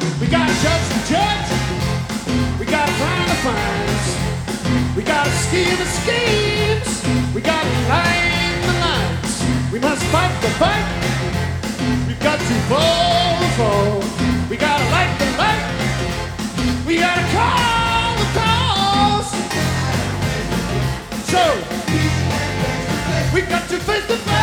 We gotta judge the judge. We gotta find the fines. We gotta scheme the schemes. We gotta line the lines. We must fight the fight. We've got to fall the fall. We gotta light the light. We gotta call the calls. So we got to face the fight.